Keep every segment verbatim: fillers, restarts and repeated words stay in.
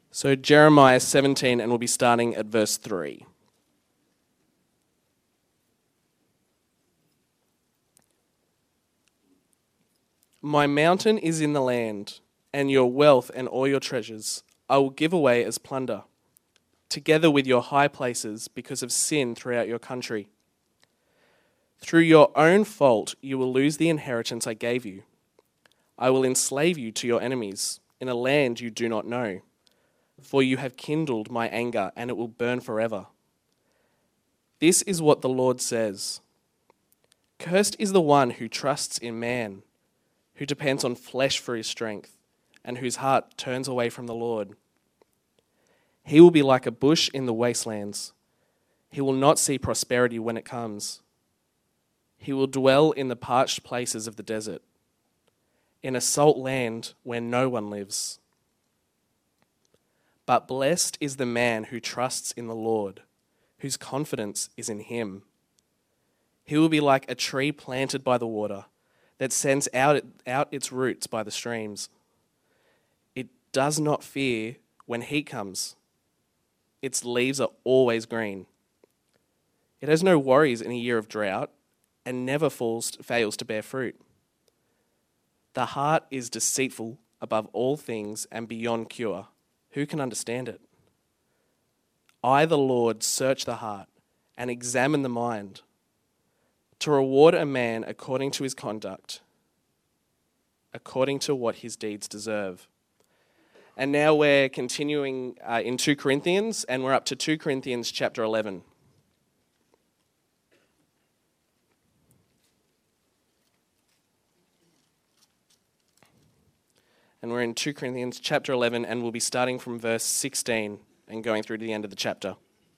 So Jeremiah seventeen, and we'll be starting at verse three. My mountain is in the land, and your wealth and all your treasures I will give away as plunder, together with your high places because of sin throughout your country. Through your own fault you will lose the inheritance I gave you. I will enslave you to your enemies in a land you do not know, for you have kindled my anger, and it will burn forever. This is what the Lord says. Cursed is the one who trusts in man, who depends on flesh for his strength, and whose heart turns away from the Lord. He will be like a bush in the wastelands. He will not see prosperity when it comes. He will dwell in the parched places of the desert, in a salt land where no one lives. But blessed is the man who trusts in the Lord, whose confidence is in him. He will be like a tree planted by the water, that sends out, out its roots by the streams. It does not fear when heat comes. Its leaves are always green. It has no worries in a year of drought, and never falls, fails to bear fruit. The heart is deceitful above all things and beyond cure. Who can understand it? I, the Lord, search the heart and examine the mind, to reward a man according to his conduct, according to what his deeds deserve. And now we're continuing uh, in two Corinthians, and we're up to two Corinthians chapter eleven. And we're in two Corinthians chapter eleven, and we'll be starting from verse sixteen and going through to the end of the chapter.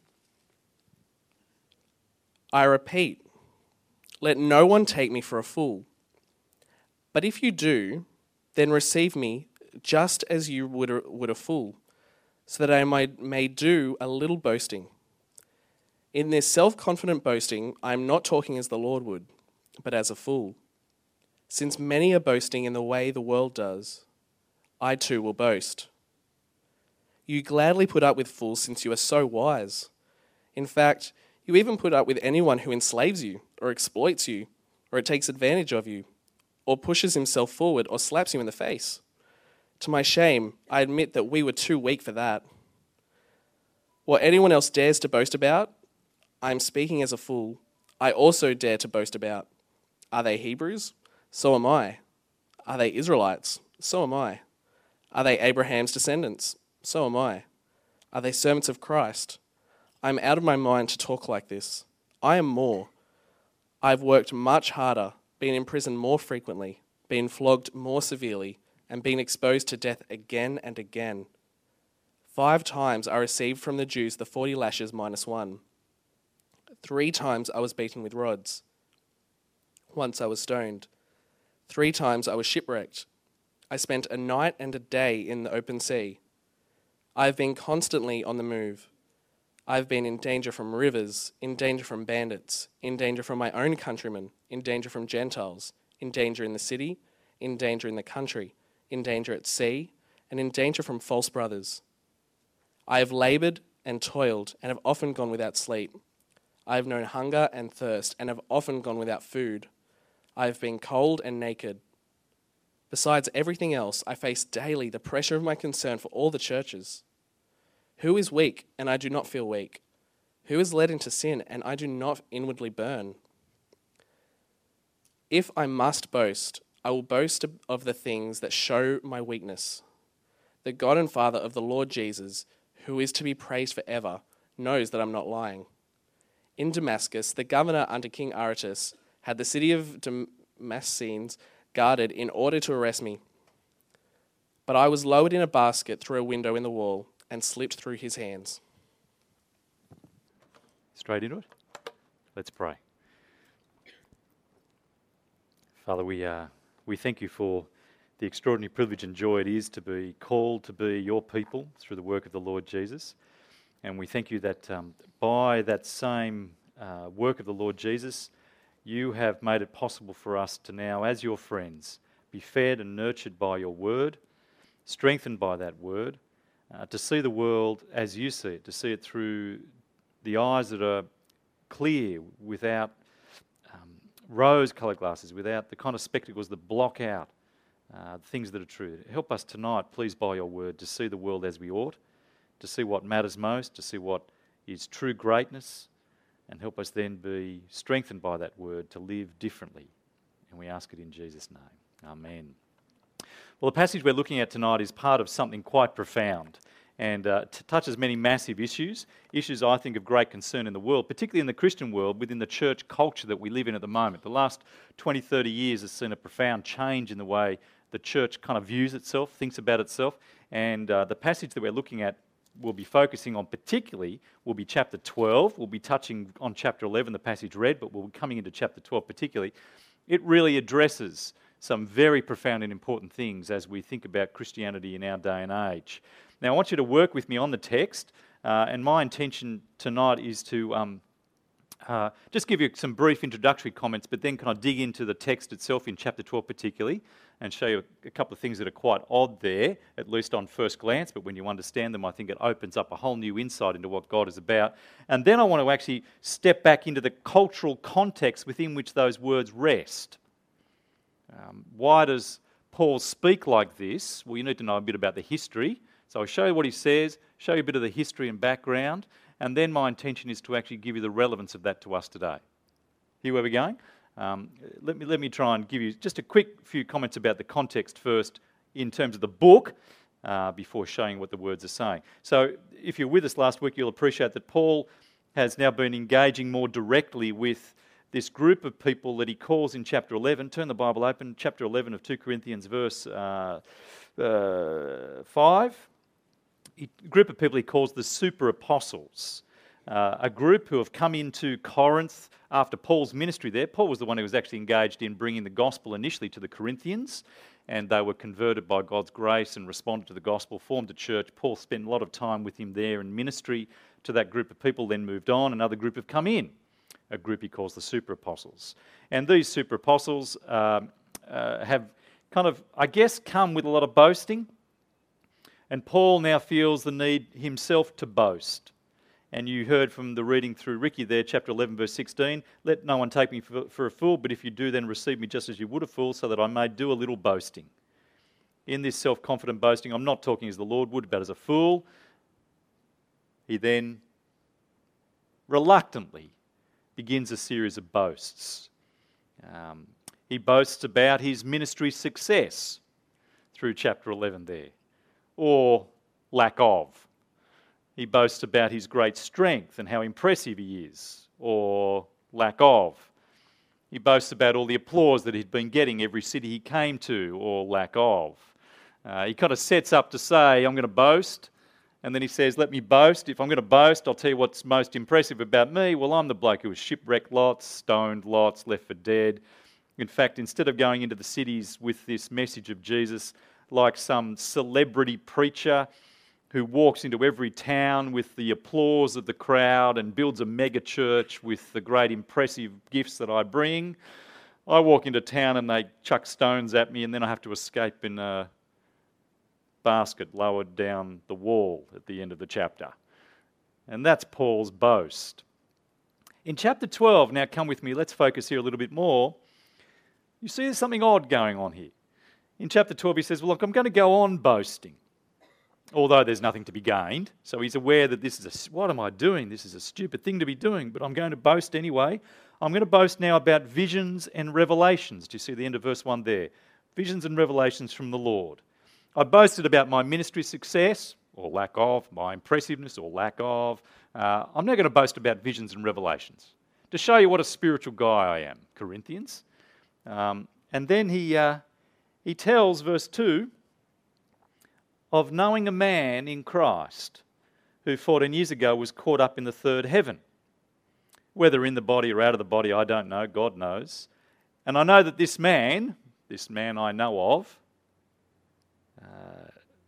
I repeat, let no one take me for a fool. But if you do, then receive me just as you would a, would a fool, so that I might, may do a little boasting. In this self-confident boasting, I am not talking as the Lord would, but as a fool. Since many are boasting in the way the world does, I too will boast. You gladly put up with fools since you are so wise. In fact, you even put up with anyone who enslaves you, or exploits you, or takes advantage of you, or pushes himself forward, or slaps you in the face. To my shame, I admit that we were too weak for that. What anyone else dares to boast about, I am speaking as a fool, I also dare to boast about. Are they Hebrews? So am I. Are they Israelites? So am I. Are they Abraham's descendants? So am I. Are they servants of Christ? I am out of my mind to talk like this. I am more. I have worked much harder, been in prison more frequently, been flogged more severely, and been exposed to death again and again. Five times I received from the Jews the forty lashes minus one. Three times I was beaten with rods. Once I was stoned. Three times I was shipwrecked. I spent a night and a day in the open sea. I have been constantly on the move. I have been in danger from rivers, in danger from bandits, in danger from my own countrymen, in danger from Gentiles, in danger in the city, in danger in the country, in danger at sea, and in danger from false brothers. I have laboured and toiled, and have often gone without sleep. I have known hunger and thirst, and have often gone without food. I have been cold and naked. Besides everything else, I face daily the pressure of my concern for all the churches. Who is weak, and I do not feel weak? Who is led into sin, and I do not inwardly burn? If I must boast, I will boast of the things that show my weakness. The God and Father of the Lord Jesus, who is to be praised forever, knows that I'm not lying. In Damascus, the governor under King Aretas had the city of Damascenes guarded in order to arrest me. But I was lowered in a basket through a window in the wall and slipped through his hands. Straight into it? Let's pray. Father, we uh, we thank you for the extraordinary privilege and joy it is to be called to be your people through the work of the Lord Jesus. And we thank you that um, by that same uh, work of the Lord Jesus, you have made it possible for us to now, as your friends, be fed and nurtured by your word, strengthened by that word, uh, to see the world as you see it, to see it through the eyes that are clear, without um, rose-coloured glasses, without the kind of spectacles that block out uh, things that are true. Help us tonight, please, by your word, to see the world as we ought, to see what matters most, to see what is true greatness, and help us then be strengthened by that word to live differently. And we ask it in Jesus' name. Amen. Well, the passage we're looking at tonight is part of something quite profound, and uh, t- touches many massive issues, issues I think of great concern in the world, particularly in the Christian world, within the church culture that we live in at the moment. The last twenty, thirty years has seen a profound change in the way the church kind of views itself, thinks about itself, and uh, the passage that we're looking at we'll be focusing on particularly will be chapter twelve. We'll be touching on chapter eleven, the passage read, but we'll be coming into chapter twelve particularly. It really addresses some very profound and important things as we think about Christianity in our day and age. Now, I want you to work with me on the text, uh, and my intention tonight is to um, uh, just give you some brief introductory comments, but then kind of dig into the text itself in chapter twelve particularly, and show you a couple of things that are quite odd there, at least on first glance, but when you understand them, I think it opens up a whole new insight into what God is about. And then I want to actually step back into the cultural context within which those words rest. Um, why does Paul speak like this? Well, you need to know a bit about the history. So I'll show you what he says, show you a bit of the history and background, and then my intention is to actually give you the relevance of that to us today. Here where we're going? Um, let me let me try and give you just a quick few comments about the context first in terms of the book uh, before showing what the words are saying. So if you're with us last week, you'll appreciate that Paul has now been engaging more directly with this group of people that he calls in chapter eleven. Turn the Bible open, chapter eleven of two Corinthians, verse uh, uh, five. A group of people he calls the super apostles. Uh, a group who have come into Corinth after Paul's ministry there. Paul was the one who was actually engaged in bringing the gospel initially to the Corinthians, and they were converted by God's grace and responded to the gospel, formed a church. Paul spent a lot of time with him there in ministry to that group of people, then moved on. Another group have come in, a group he calls the super apostles. And these super apostles uh, uh, have kind of, I guess, come with a lot of boasting, and Paul now feels the need himself to boast. And you heard from the reading through Ricky there, chapter eleven, verse sixteen, let no one take me for, for a fool, but if you do, then receive me just as you would a fool, so that I may do a little boasting. In this self-confident boasting, I'm not talking as the Lord would, but as a fool. He then reluctantly begins a series of boasts. Um, he boasts about his ministry success through chapter eleven there, or lack of. He boasts about his great strength and how impressive he is, or lack of. He boasts about all the applause that he'd been getting every city he came to, or lack of. Uh, he kind of sets up to say, I'm going to boast, and then he says, let me boast. If I'm going to boast, I'll tell you what's most impressive about me. Well, I'm the bloke who was shipwrecked lots, stoned lots, left for dead. In fact, instead of going into the cities with this message of Jesus like some celebrity preacher who walks into every town with the applause of the crowd and builds a mega church with the great impressive gifts that I bring, I walk into town and they chuck stones at me, and then I have to escape in a basket lowered down the wall at the end of the chapter. And that's Paul's boast. In chapter twelve, now come with me, let's focus here a little bit more. You see there's something odd going on here. In chapter twelve he says, well, look, I'm going to go on boasting, although there's nothing to be gained. So he's aware that this is a, what am I doing? This is a stupid thing to be doing, but I'm going to boast anyway. I'm going to boast now about visions and revelations. Do you see the end of verse one there? Visions and revelations from the Lord. I boasted about my ministry success, or lack of, my impressiveness, or lack of. Uh, I'm now going to boast about visions and revelations to show you what a spiritual guy I am, Corinthians. Um, and then he uh, he tells, verse two, of knowing a man in Christ who fourteen years ago was caught up in the third heaven. Whether in the body or out of the body, I don't know, God knows. And I know that this man, this man I know of, uh,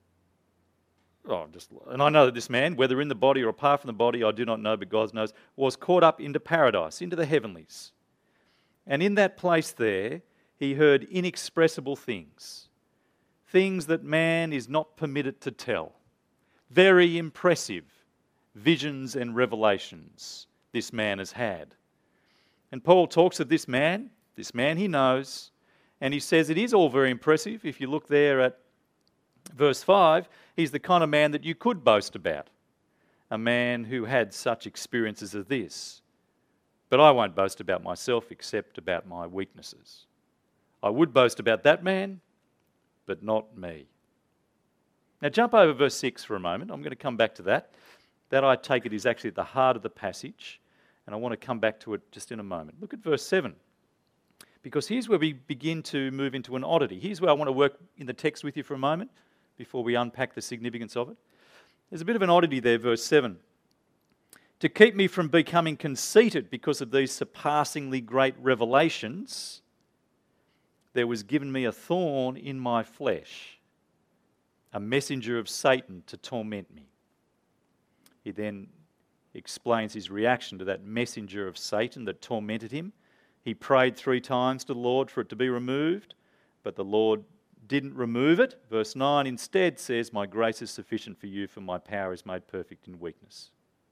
oh, just, and I know that this man, whether in the body or apart from the body, I do not know, but God knows, was caught up into paradise, into the heavenlies. And in that place there, he heard inexpressible things. Things that man is not permitted to tell. Very impressive visions and revelations this man has had. And Paul talks of this man, this man he knows, and he says it is all very impressive. If you look there at verse five, he's the kind of man that you could boast about, a man who had such experiences as this. But I won't boast about myself except about my weaknesses. I would boast about that man, but not me. Now jump over verse six for a moment. I'm going to come back to that. That, I take it, is actually at the heart of the passage, and I want to come back to it just in a moment. Look at verse seven, because here's where we begin to move into an oddity. Here's where I want to work in the text with you for a moment before we unpack the significance of it. There's a bit of an oddity there, verse seven. To keep me from becoming conceited because of these surpassingly great revelations, there was given me a thorn in my flesh, a messenger of Satan to torment me. He then explains his reaction to that messenger of Satan that tormented him. He prayed three times to the Lord for it to be removed, but the Lord didn't remove it. Verse nine instead says, my grace is sufficient for you, for my power is made perfect in weakness.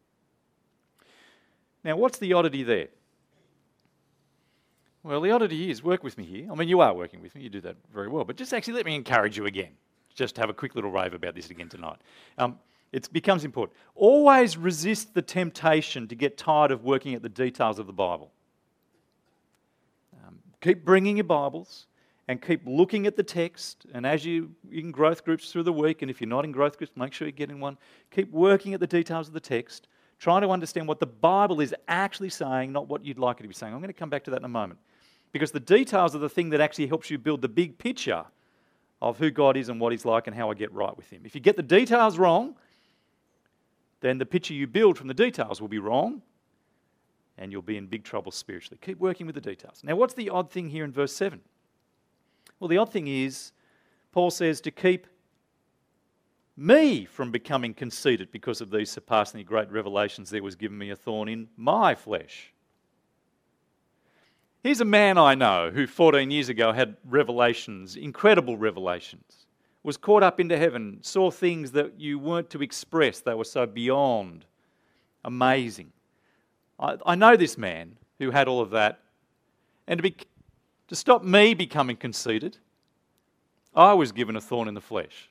Now, what's the oddity there? Well, the oddity is, work with me here. I mean, you are working with me, you do that very well, but just actually let me encourage you again. Just have a quick little rave about this again tonight. Um, it becomes important. Always resist the temptation to get tired of working at the details of the Bible. Um, keep bringing your Bibles and keep looking at the text, and as you in growth groups through the week, and if you're not in growth groups, make sure you get in one, keep working at the details of the text, trying to understand what the Bible is actually saying, not what you'd like it to be saying. I'm going to come back to that in a moment. Because the details are the thing that actually helps you build the big picture of who God is and what He's like and how I get right with Him. If you get the details wrong, then the picture you build from the details will be wrong, and you'll be in big trouble spiritually. Keep working with the details. Now, what's the odd thing here in verse seven? Well, the odd thing is, Paul says to keep me from becoming conceited because of these surpassingly great revelations, there was given me a thorn in my flesh. Here's a man I know who fourteen years ago had revelations, incredible revelations, was caught up into heaven, saw things that you weren't to express, they were so beyond amazing. I, I know this man who had all of that, and to, be, to stop me becoming conceited, I was given a thorn in the flesh.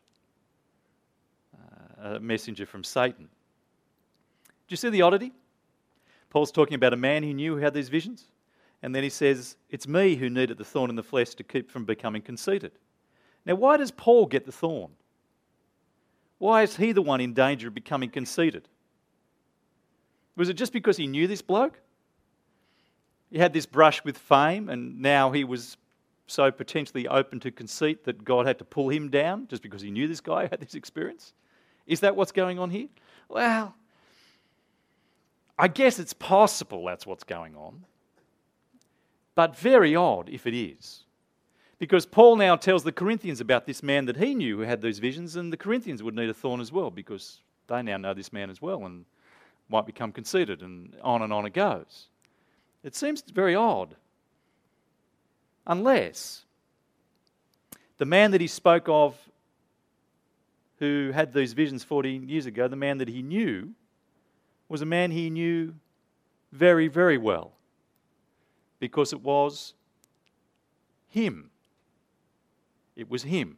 A messenger from Satan. Do you see the oddity? Paul's talking about a man he knew who had these visions, and then he says, it's me who needed the thorn in the flesh to keep from becoming conceited. Now, why does Paul get the thorn? Why is he the one in danger of becoming conceited? Was it just because he knew this bloke? He had this brush with fame, and now he was so potentially open to conceit that God had to pull him down just because he knew this guy had this experience? Is that what's going on here? Well, I guess it's possible that's what's going on, but very odd if it is. Because Paul now tells the Corinthians about this man that he knew who had these visions, and the Corinthians would need a thorn as well because they now know this man as well and might become conceited, and on and on it goes. It seems very odd. Unless the man that he spoke of who had these visions fourteen years ago, the man that he knew, was a man he knew very, very well. Because it was him. It was him.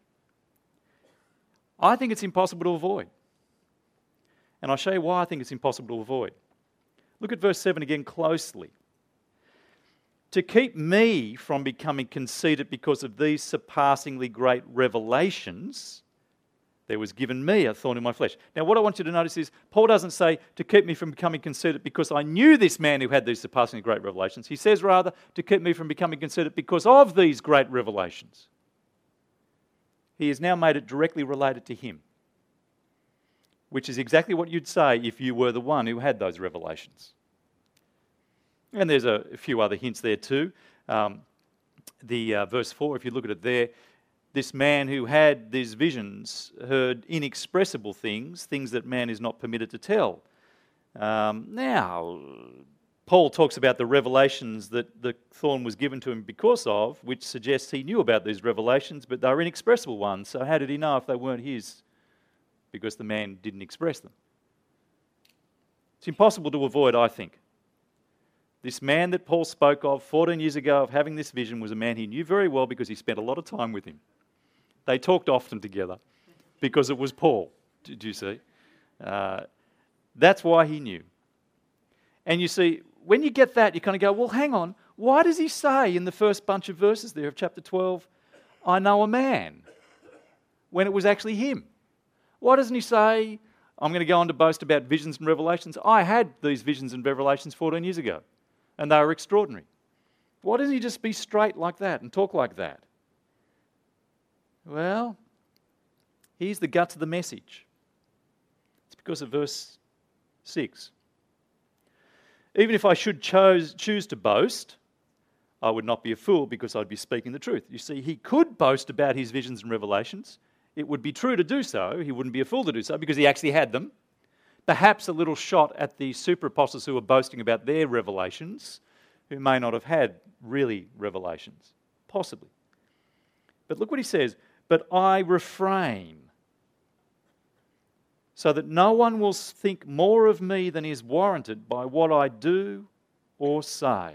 I think it's impossible to avoid. And I'll show you why I think it's impossible to avoid. Look at verse seven again closely. To keep me from becoming conceited because of these surpassingly great revelations, there was given me a thorn in my flesh. Now, what I want you to notice is, Paul doesn't say to keep me from becoming conceited because I knew this man who had these surpassingly great revelations. He says rather to keep me from becoming conceited because of these great revelations. He has now made it directly related to him, which is exactly what you'd say if you were the one who had those revelations. And there's a, a few other hints there too. Um, the uh, verse four, if you look at it there, this man who had these visions heard inexpressible things, things that man is not permitted to tell. Um, now, Paul talks about the revelations that the thorn was given to him because of, which suggests he knew about these revelations, but they were inexpressible ones. So how did he know if they weren't his? because the man didn't express them. It's impossible to avoid, I think. This man that Paul spoke of fourteen years ago of having this vision was a man he knew very well because he spent a lot of time with him. They talked often together because it was Paul, do you see? Uh, that's why he knew. And you see, when you get that, you kind of go, well, hang on, why does he say in the first bunch of verses there of chapter twelve, I know a man, when it was actually him? Why doesn't he say, I'm going to go on to boast about visions and revelations? I had these visions and revelations fourteen years ago, and they were extraordinary. Why doesn't he just be straight like that and talk like that? Well, here's the guts of the message. It's because of verse six. Even if I should chose, choose to boast, I would not be a fool because I'd be speaking the truth. You see, he could boast about his visions and revelations. It would be true to do so. He wouldn't be a fool to do so because he actually had them. Perhaps a little shot at the super apostles who were boasting about their revelations, who may not have had really revelations. Possibly. But look what he says. But I refrain, so that no one will think more of me than is warranted by what I do or say.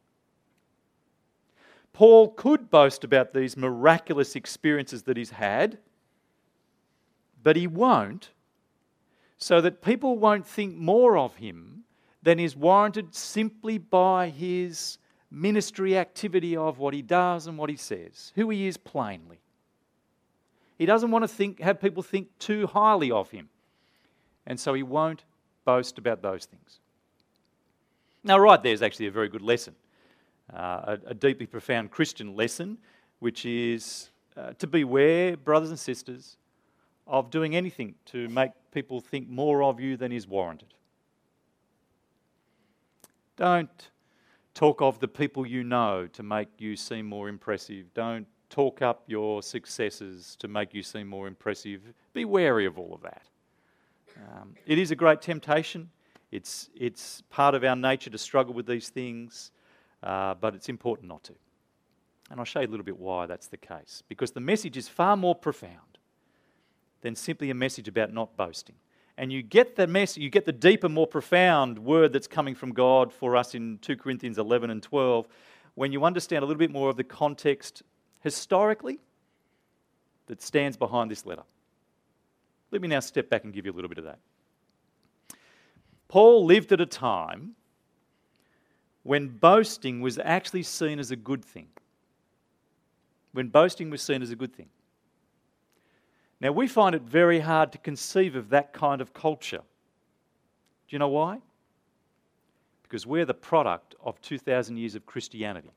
Paul could boast about these miraculous experiences that he's had, but he won't, so that people won't think more of him than is warranted simply by his ministry activity of what he does and what he says, who he is plainly. He doesn't want to think, have people think too highly of him. And so he won't boast about those things. Now, right there is actually a very good lesson, uh, a, a deeply profound Christian lesson, which is uh, to beware, brothers and sisters, of doing anything to make people think more of you than is warranted. Don't talk of the people you know to make you seem more impressive. Don't talk up your successes to make you seem more impressive. Be wary of all of that. Um, it is a great temptation. It's, it's part of our nature to struggle with these things, uh, but it's important not to. And I'll show you a little bit why that's the case. Because the message is far more profound than simply a message about not boasting. And you get the message, you get the deeper, more profound word that's coming from God for us in two Corinthians eleven and twelve, when you understand a little bit more of the context historically that stands behind this letter. Let me now step back and give you a little bit of that. Paul lived at a time when boasting was actually seen as a good thing. When boasting was seen as a good thing. Now, we find it very hard to conceive of that kind of culture. Do you know why? Because we're the product of two thousand years of Christianity.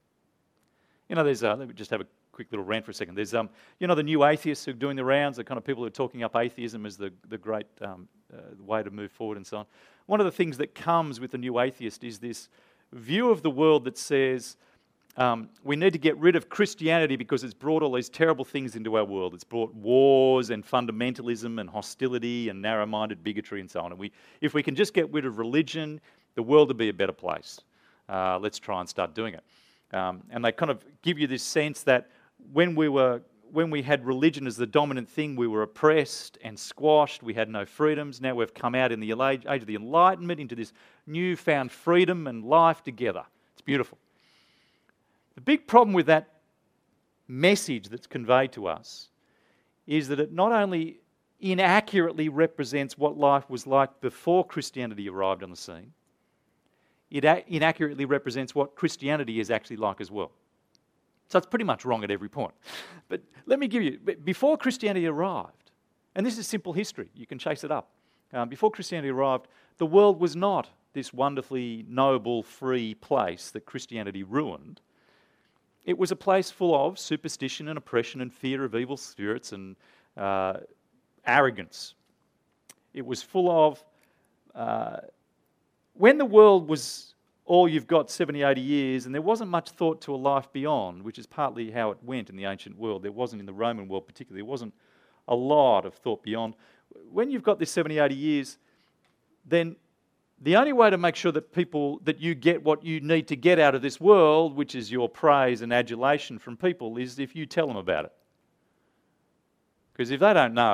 You know, there's, uh, let me just have a quick little rant for a second. There's, um, you know, the new atheists who are doing the rounds, the kind of people who are talking up atheism as the, the great um, uh, way to move forward and so on. One of the things that comes with the new atheist is this view of the world that says um, we need to get rid of Christianity because it's brought all these terrible things into our world. It's brought wars and fundamentalism and hostility and narrow-minded bigotry and so on. And we, if we can just get rid of religion, the world will be a better place. Uh, let's try and start doing it. Um, and they kind of give you this sense that when we were, when we had religion as the dominant thing, we were oppressed and squashed. We had no freedoms. Now we've come out in the age of the Enlightenment into this newfound freedom and life together. It's beautiful. The big problem with that message that's conveyed to us is that it not only inaccurately represents what life was like before Christianity arrived on the scene, it inaccurately represents what Christianity is actually like as well. So it's pretty much wrong at every point. But let me give you, before Christianity arrived, and this is simple history, you can chase it up. Um, before Christianity arrived, the world was not this wonderfully noble, free place that Christianity ruined. It was a place full of superstition and oppression and fear of evil spirits and uh, arrogance. It was full of... Uh, when the world was all you've got seventy, eighty years, and there wasn't much thought to a life beyond, which is partly how it went in the ancient world. There wasn't in the Roman world particularly. There wasn't a lot of thought beyond. When you've got this seventy, eighty years, then the only way to make sure that people, that you get what you need to get out of this world, which is your praise and adulation from people, is if you tell them about it. Because if they don't know,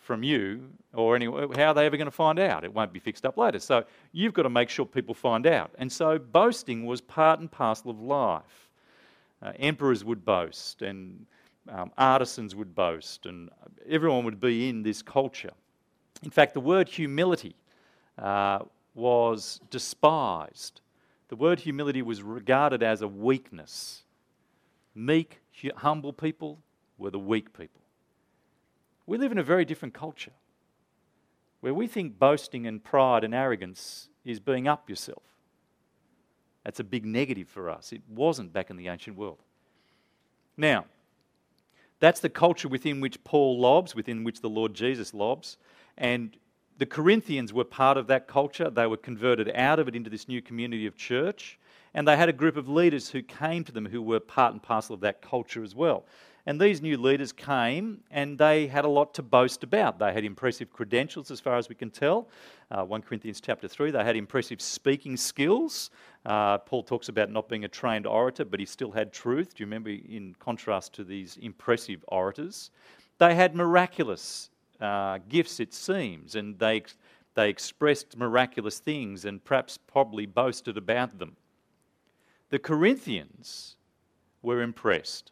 from you, or anyway, how are they ever going to find out? It won't be fixed up later. So you've got to make sure people find out. And so boasting was part and parcel of life. Uh, emperors would boast, and um, artisans would boast, and everyone would be in this culture. In fact, the word humility uh, was despised. The word humility was regarded as a weakness. Meek, humble people were the weak people. We live in a very different culture where we think boasting and pride and arrogance is being up yourself. That's a big negative for us. It wasn't back in the ancient world. Now, that's the culture within which Paul lobs, within which the Lord Jesus lobs, and the Corinthians were part of that culture. They were converted out of it into this new community of church, and they had a group of leaders who came to them who were part and parcel of that culture as well. And these new leaders came and they had a lot to boast about. They had impressive credentials as far as we can tell. Uh, First Corinthians chapter three, they had impressive speaking skills. Uh, Paul talks about not being a trained orator, but he still had truth. Do you remember, in contrast to these impressive orators? They had miraculous uh, gifts, it seems, and they, they expressed miraculous things and perhaps probably boasted about them. The Corinthians were impressed.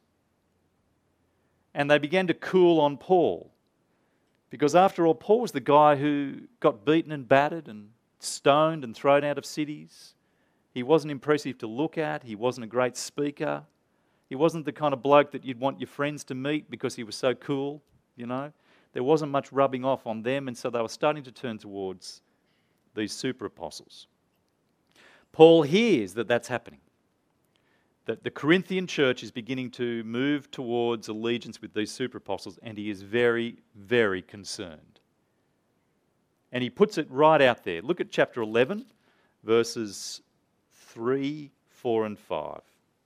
And they began to cool on Paul. Because after all, Paul was the guy who got beaten and battered and stoned and thrown out of cities. He wasn't impressive to look at. He wasn't a great speaker. He wasn't the kind of bloke that you'd want your friends to meet because he was so cool, you know. There wasn't much rubbing off on them, and so they were starting to turn towards these super apostles. Paul hears that that's happening. That the Corinthian church is beginning to move towards allegiance with these super apostles, and he is very, very concerned. And he puts it right out there. Look at chapter eleven, verses three, four, and five.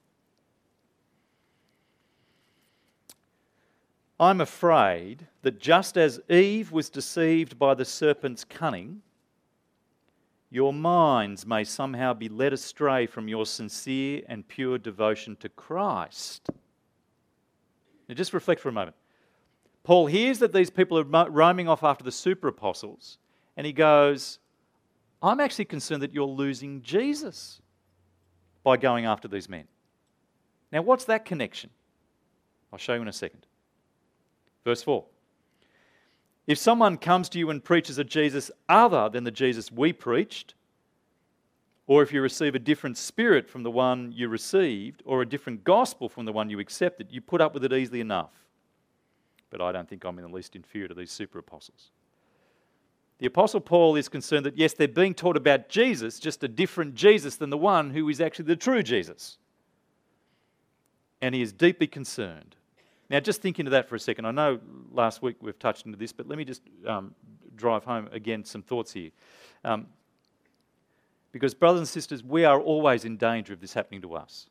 I'm afraid that just as Eve was deceived by the serpent's cunning, your minds may somehow be led astray from your sincere and pure devotion to Christ. Now just reflect for a moment. Paul hears that these people are roaming off after the super apostles, and he goes, I'm actually concerned that you're losing Jesus by going after these men. Now what's that connection? I'll show you in a second. Verse four. If someone comes to you and preaches a Jesus other than the Jesus we preached, or if you receive a different spirit from the one you received, or a different gospel from the one you accepted, you put up with it easily enough. But I don't think I'm in the least inferior to these super apostles. The Apostle Paul is concerned that, yes, they're being taught about Jesus, just a different Jesus than the one who is actually the true Jesus. And he is deeply concerned. Now, just think into that for a second. I know last week we've touched into this, but let me just um, drive home again some thoughts here. Um, because, brothers and sisters, we are always in danger of this happening to us.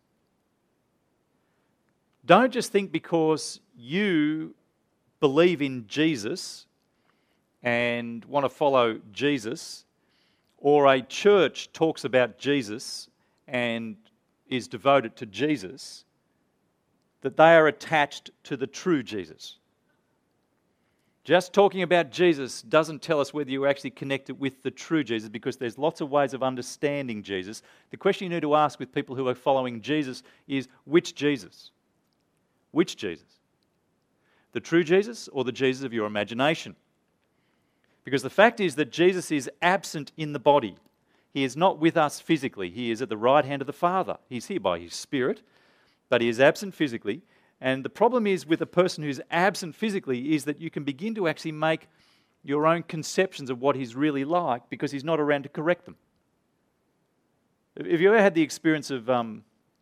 Don't just think because you believe in Jesus and want to follow Jesus, or a church talks about Jesus and is devoted to Jesus, that they are attached to the true Jesus. Just talking about Jesus doesn't tell us whether you're actually connected with the true Jesus, because there's lots of ways of understanding Jesus. The question you need to ask with people who are following Jesus is, which Jesus? Which Jesus? The true Jesus or the Jesus of your imagination? Because the fact is that Jesus is absent in the body. He is not with us physically. He is at the right hand of the Father. He's here by His Spirit, but He is absent physically. And the problem is with a person who's absent physically is that you can begin to actually make your own conceptions of what He's really like because He's not around to correct them. Have you ever had the experience of um,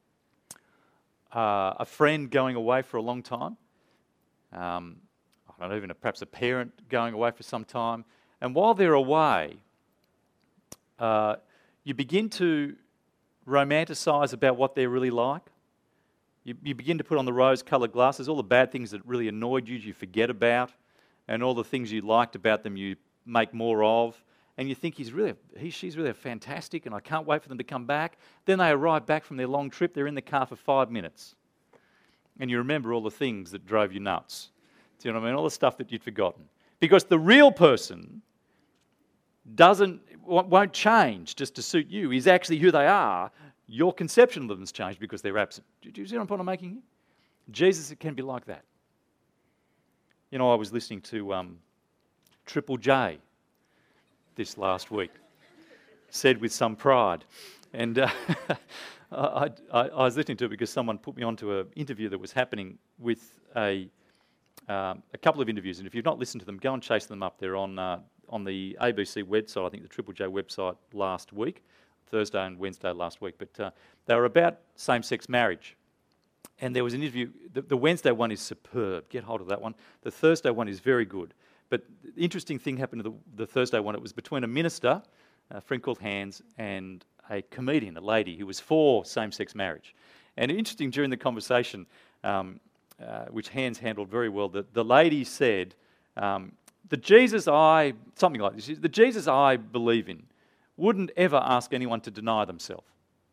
uh, a friend going away for a long time? Um, I don't know, even a, perhaps a parent going away for some time. And while they're away, uh, you begin to romanticize about what they're really like. You, you begin to put on the rose-coloured glasses. All the bad things that really annoyed you, you forget about. And all the things you liked about them, you make more of. And you think, he's really, he, she's really fantastic, and I can't wait for them to come back. Then they arrive back from their long trip. They're in the car for five minutes. And you remember all the things that drove you nuts. Do you know what I mean? All the stuff that you'd forgotten. Because the real person doesn't won't change just to suit you. Is actually who they are. Your conception of them has changed because they're absent. Do you see what point I'm making here? Jesus, it can be like that. You know, I was listening to um, Triple J this last week, said with some pride. And uh, I, I, I was listening to it because someone put me onto an interview that was happening with a um, a couple of interviews. And if you've not listened to them, go and chase them up. They're on uh, on the A B C website, I think the Triple J website last week, Thursday and Wednesday last week. But uh, they were about same-sex marriage. And there was an interview. The, the Wednesday one is superb. Get hold of that one. The Thursday one is very good. But the interesting thing happened to the, the Thursday one. It was between a minister, a friend called Hans, and a comedian, a lady who was for same-sex marriage. And interesting, during the conversation, um, uh, which Hans handled very well, the, the lady said, um, the Jesus I, something like this, the Jesus I believe in wouldn't ever ask anyone to deny themselves.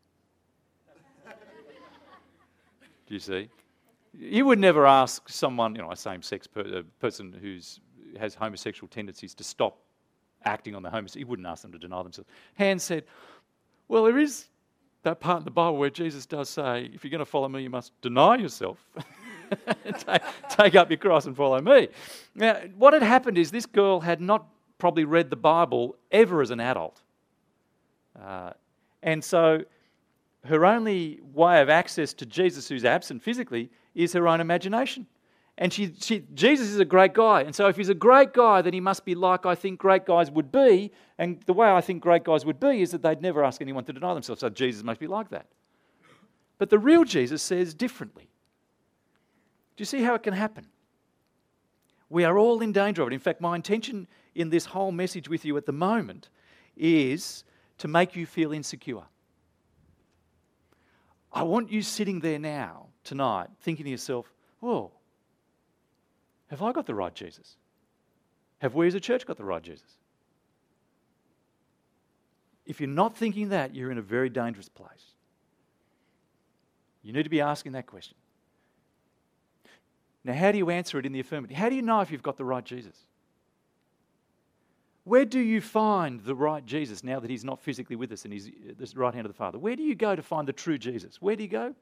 Do you see? He would never ask someone, you know, a same-sex per, a person who's has homosexual tendencies to stop acting on the homosexual. He wouldn't ask them to deny themselves. Hans said, well, there is that part in the Bible where Jesus does say, if you're going to follow me, you must deny yourself. take, take up your cross and follow me. Now, what had happened is this girl had not probably read the Bible ever as an adult. Uh, and so her only way of access to Jesus, who's absent physically, is her own imagination. And she, she, Jesus is a great guy. And so if he's a great guy, then he must be like I think great guys would be. And the way I think great guys would be is that they'd never ask anyone to deny themselves. So Jesus must be like that. But the real Jesus says differently. Do you see how it can happen? We are all in danger of it. In fact, my intention in this whole message with you at the moment is to make you feel insecure. I want you sitting there now, tonight, thinking to yourself, whoa, have I got the right Jesus? Have we as a church got the right Jesus? If you're not thinking that, you're in a very dangerous place. You need to be asking that question. Now, how do you answer it in the affirmative? How do you know if you've got the right Jesus? Where do you find the right Jesus now that he's not physically with us and he's at the right hand of the Father? Where do you go to find the true Jesus? Where do you go?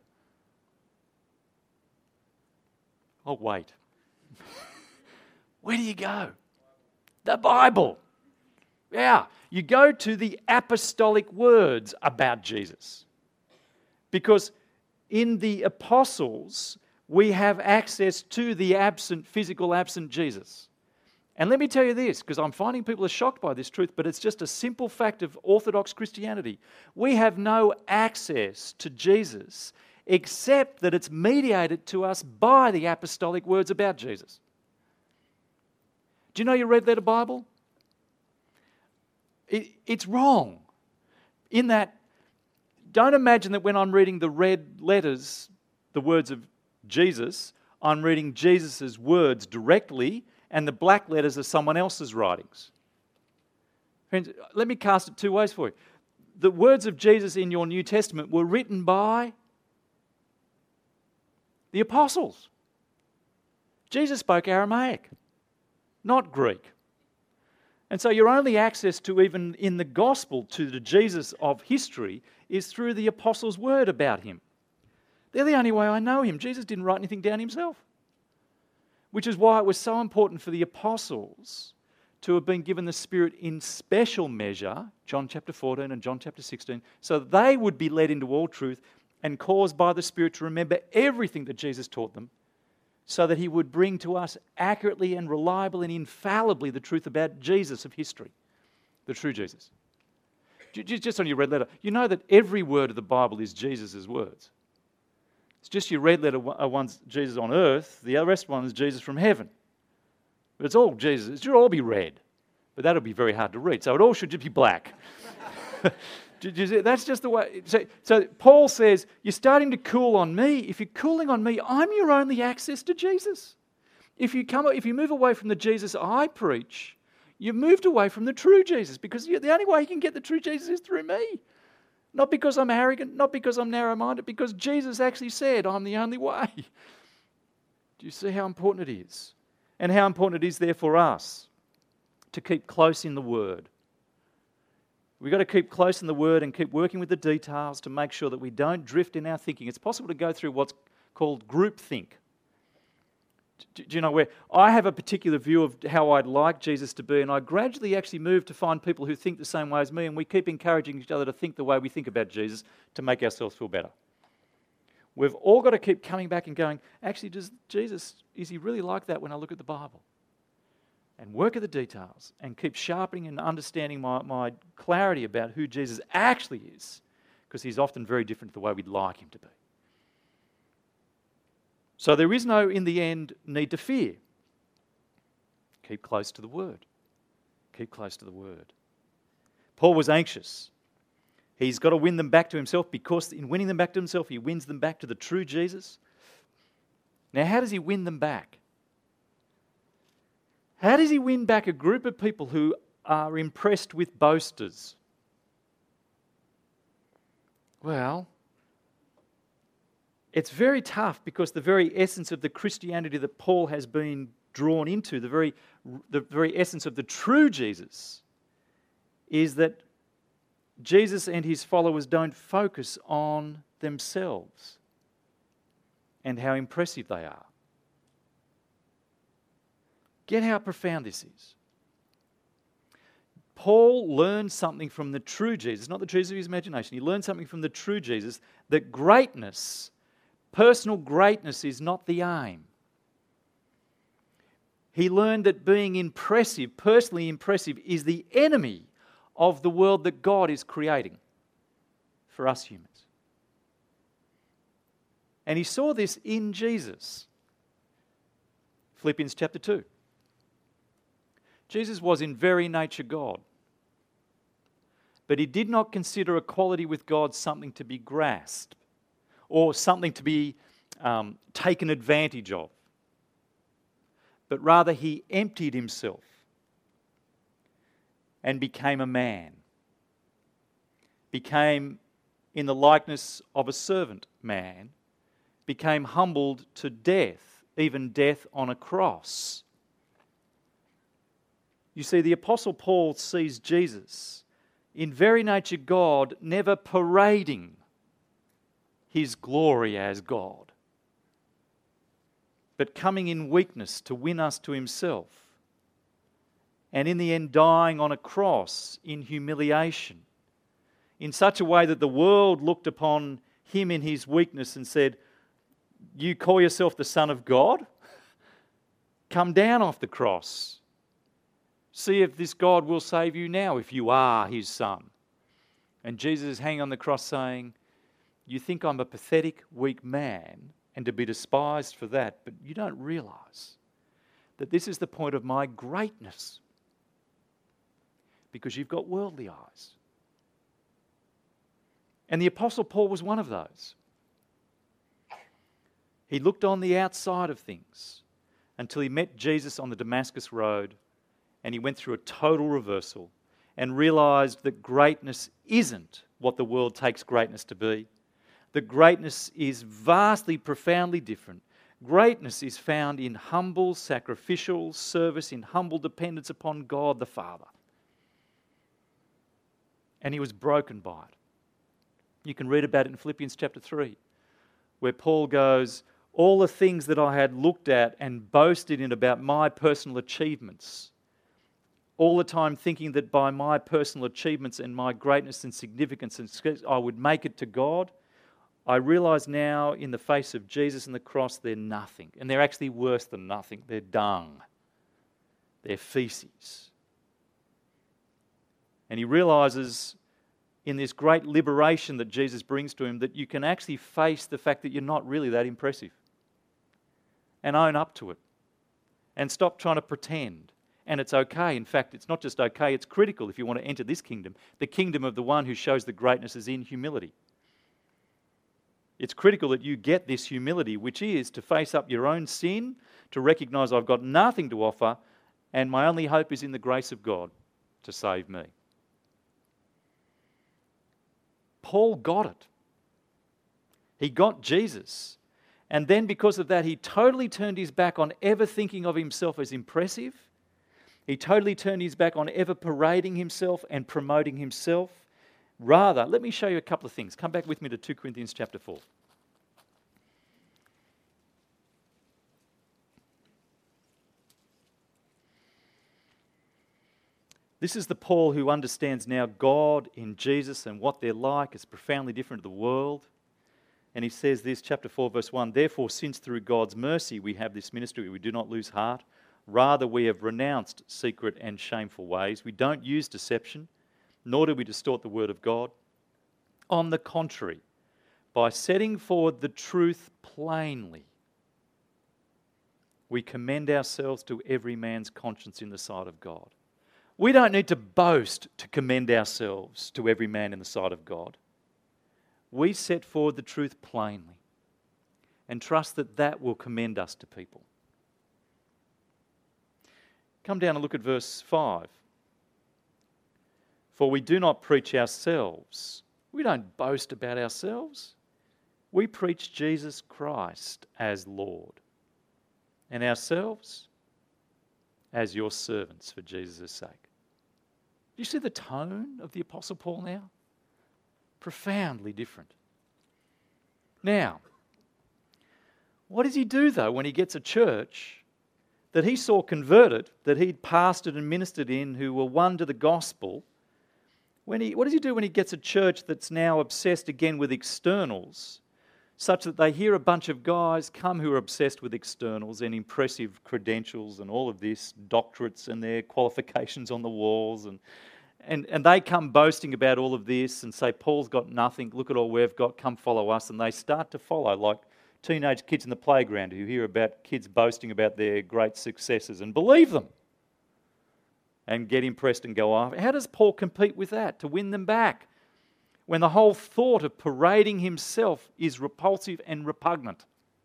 Oh, wait. Where do you go? The Bible. Yeah, you go to the apostolic words about Jesus. Because in the apostles, we have access to the absent, physical absent Jesus. And let me tell you this, because I'm finding people are shocked by this truth, but it's just a simple fact of Orthodox Christianity. We have no access to Jesus except that it's mediated to us by the apostolic words about Jesus. Do you know your red letter Bible? It, it's wrong in that, don't imagine that when I'm reading the red letters, the words of Jesus, I'm reading Jesus' words directly, and the black letters are someone else's writings. Friends, let me cast it two ways for you. The words of Jesus in your New Testament were written by the apostles. Jesus spoke Aramaic, not Greek. And so your only access to, even in the gospel, to the Jesus of history is through the apostles' word about him. They're the only way I know him. Jesus didn't write anything down himself. Which is why it was so important for the apostles to have been given the Spirit in special measure, John chapter fourteen and John chapter sixteen, so that they would be led into all truth and caused by the Spirit to remember everything that Jesus taught them, so that he would bring to us accurately and reliably and infallibly the truth about Jesus of history, the true Jesus. Just on your red letter, you know that every word of the Bible is Jesus' words. It's just your red letter one's Jesus on earth, the rest one is Jesus from heaven. But it's all Jesus. It should all be red, but that'll be very hard to read. So it all should just be black. That's just the way. So, so Paul says, you're starting to cool on me. If you're cooling on me, I'm your only access to Jesus. If you come, if you move away from the Jesus I preach, you've moved away from the true Jesus, because the only way you can get the true Jesus is through me. Not because I'm arrogant, not because I'm narrow-minded, because Jesus actually said, I'm the only way. Do you see how important it is? And how important it is there for us? to keep close in the Word. We've got to keep close in the Word and keep working with the details to make sure that we don't drift in our thinking. It's possible to go through what's called groupthink. Do you know, where I have a particular view of how I'd like Jesus to be, and I gradually actually move to find people who think the same way as me, and we keep encouraging each other to think the way we think about Jesus to make ourselves feel better. We've all got to keep coming back and going, actually, does Jesus, is he really like that when I look at the Bible? And work at the details and keep sharpening and understanding my, my clarity about who Jesus actually is, because he's often very different to the way we'd like him to be. So there is no, in the end, need to fear. Keep close to the Word. Keep close to the Word. Paul was anxious. He's got to win them back to himself, because in winning them back to himself, he wins them back to the true Jesus. Now, how does he win them back? How does he win back a group of people who are impressed with boasters? Well, it's very tough, because the very essence of the Christianity that Paul has been drawn into, the very, the very essence of the true Jesus, is that Jesus and his followers don't focus on themselves and how impressive they are. Get how profound this is. Paul learned something from the true Jesus, not the Jesus of his imagination. He learned something from the true Jesus, that greatness, personal greatness, is not the aim. He learned that being impressive, personally impressive, is the enemy of the world that God is creating for us humans. And he saw this in Jesus. Philippians chapter two. Jesus was in very nature God, but he did not consider equality with God something to be grasped or something to be um, taken advantage of, but rather he emptied himself and became a man, became in the likeness of a servant man, became humbled to death, even death on a cross. You see, the Apostle Paul sees Jesus, in very nature God, never parading his glory as God, but coming in weakness to win us to himself, and in the end dying on a cross in humiliation, in such a way that the world looked upon him in his weakness and said, "You call yourself the Son of God? Come down off the cross. See if this God will save you now if you are his son." And Jesus is hanging on the cross saying, "You think I'm a pathetic, weak man and to be despised for that, but you don't realize that this is the point of my greatness, because you've got worldly eyes." And the Apostle Paul was one of those. He looked on the outside of things until he met Jesus on the Damascus Road, and he went through a total reversal and realized that greatness isn't what the world takes greatness to be. That greatness is vastly, profoundly different. Greatness is found in humble, sacrificial service, in humble dependence upon God the Father. And he was broken by it. You can read about it in Philippians chapter three, where Paul goes, all the things that I had looked at and boasted in about my personal achievements, all the time thinking that by my personal achievements and my greatness and significance and I would make it to God, I realise now in the face of Jesus and the cross they're nothing. And they're actually worse than nothing. They're dung. They're feces. And he realises in this great liberation that Jesus brings to him that you can actually face the fact that you're not really that impressive and own up to it and stop trying to pretend. And it's okay. In fact, it's not just okay, it's critical if you want to enter this kingdom, the kingdom of the one who shows that greatness is in humility. It's critical that you get this humility, which is to face up your own sin, to recognise I've got nothing to offer, and my only hope is in the grace of God to save me. Paul got it. He got Jesus. And then because of that, he totally turned his back on ever thinking of himself as impressive. He totally turned his back on ever parading himself and promoting himself. Rather, let me show you a couple of things. Come back with me to two Corinthians chapter four. This is the Paul who understands now God in Jesus and what they're like. It's profoundly different to the world. And he says this, chapter four, verse one, "Therefore, since through God's mercy we have this ministry, we do not lose heart. Rather, we have renounced secret and shameful ways. We don't use deception, nor do we distort the word of God. On the contrary, by setting forward the truth plainly, we commend ourselves to every man's conscience in the sight of God." We don't need to boast to commend ourselves to every man in the sight of God. We set forward the truth plainly and trust that that will commend us to people. Come down and look at verse five. "For we do not preach ourselves." We don't boast about ourselves. "We preach Jesus Christ as Lord, and ourselves as your servants for Jesus' sake." Do you see the tone of the Apostle Paul now? Profoundly different. Now, what does he do though when he gets a church that he saw converted, that he'd pastored and ministered in, who were won to the gospel? When he, what does he do when he gets a church that's now obsessed again with externals, such that they hear a bunch of guys come who are obsessed with externals and impressive credentials and all of this, doctorates and their qualifications on the walls, and, and, and they come boasting about all of this and say, "Paul's got nothing, look at all we've got, come follow us." And they start to follow, like teenage kids in the playground who hear about kids boasting about their great successes and believe them and get impressed and go off. How does Paul compete with that to win them back, when the whole thought of parading himself is repulsive and repugnant?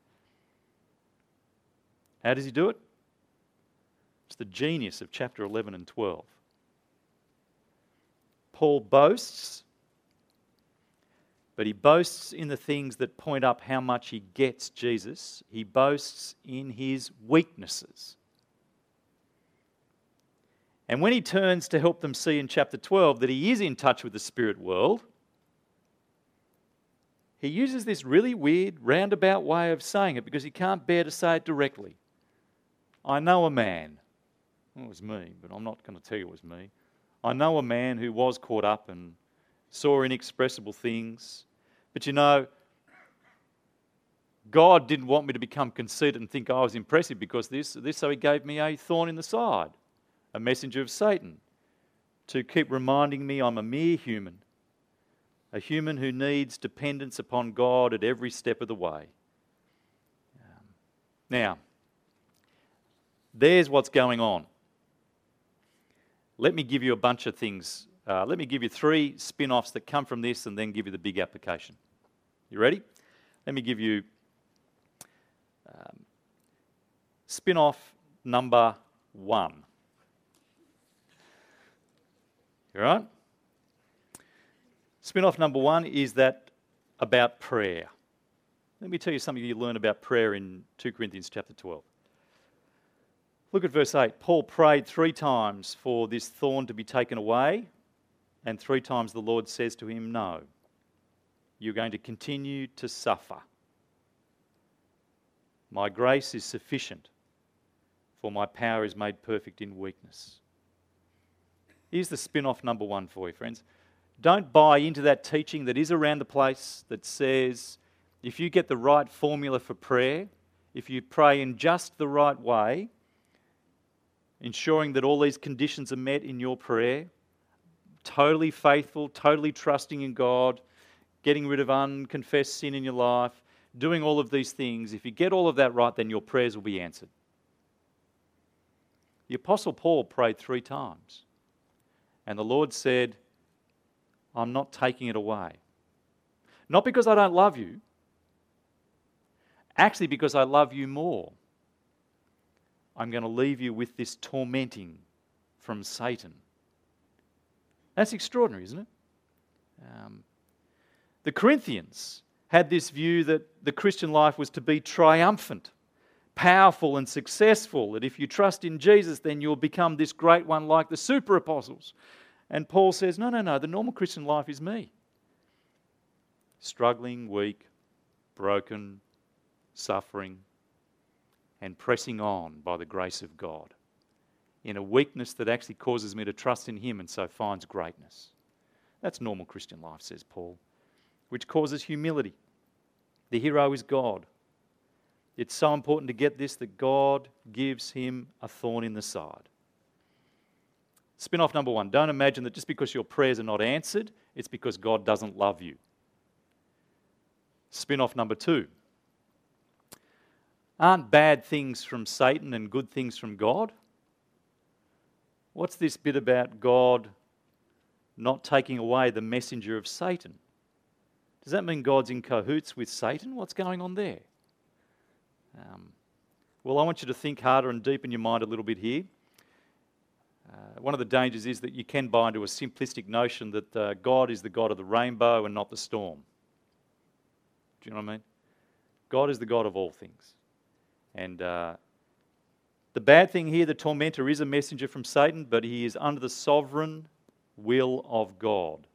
How does he do it? It's the genius of chapter eleven and twelve. Paul boasts, but he boasts in the things that point up how much he gets Jesus. He boasts in his weaknesses. And when he turns to help them see in chapter twelve that he is in touch with the spirit world, he uses this really weird, roundabout way of saying it because he can't bear to say it directly. "I know a man." Well, it was me, but I'm not going to tell you it was me. "I know a man who was caught up and saw inexpressible things. But you know, God didn't want me to become conceited and think I was impressive because this, this, so he gave me a thorn in the side, a messenger of Satan, to keep reminding me I'm a mere human, a human who needs dependence upon God at every step of the way." Um, now, there's what's going on. Let me give you a bunch of things. Uh, let me give you three spin-offs that come from this and then give you the big application. You ready? Let me give you um, spin-off number one. You all right? Spin-off number one is that about prayer. Let me tell you something you learn about prayer in two Corinthians chapter twelve. Look at verse eight. "Paul prayed three times for this thorn to be taken away, and three times the Lord says to him, 'No, you're going to continue to suffer. My grace is sufficient, for my power is made perfect in weakness.'" Here's the spin-off number one for you, friends. Don't buy into that teaching that is around the place that says if you get the right formula for prayer, if you pray in just the right way, ensuring that all these conditions are met in your prayer, totally faithful, totally trusting in God, getting rid of unconfessed sin in your life, doing all of these things, if you get all of that right, then your prayers will be answered. The Apostle Paul prayed three times, and the Lord said, "I'm not taking it away. Not because I don't love you, actually because I love you more. I'm going to leave you with this tormenting from Satan." That's extraordinary, isn't it? Um, the Corinthians had this view that the Christian life was to be triumphant, powerful and successful, that if you trust in Jesus, then you'll become this great one like the super apostles. And Paul says, no, no, no, the normal Christian life is me. Struggling, weak, broken, suffering, and pressing on by the grace of God in a weakness that actually causes me to trust in Him and so finds greatness. That's normal Christian life, says Paul, which causes humility. The hero is God. It's so important to get this, that God gives him a thorn in the side. Spin-off number one, don't imagine that just because your prayers are not answered, it's because God doesn't love you. Spin-off number two, aren't bad things from Satan and good things from God? What's this bit about God not taking away the messenger of Satan? Does that mean God's in cahoots with Satan? What's going on there? Um, well, I want you to think harder and deepen your mind a little bit here. Uh, one of the dangers is that you can buy into a simplistic notion that uh, God is the God of the rainbow and not the storm. Do you know what I mean? God is the God of all things. And uh, the bad thing here, the tormentor is a messenger from Satan, but he is under the sovereign will of God.